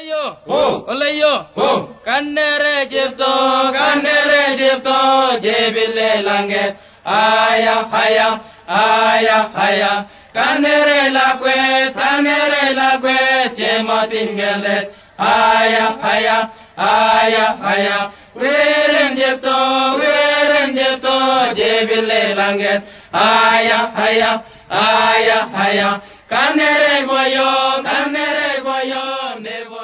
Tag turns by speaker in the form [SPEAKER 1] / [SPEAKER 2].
[SPEAKER 1] Oleyo Kanere jipto jebile langet aya haya Kanere lakwe jemotingelet aya haya Weren jipto jebile langet aya haya Kanere boyo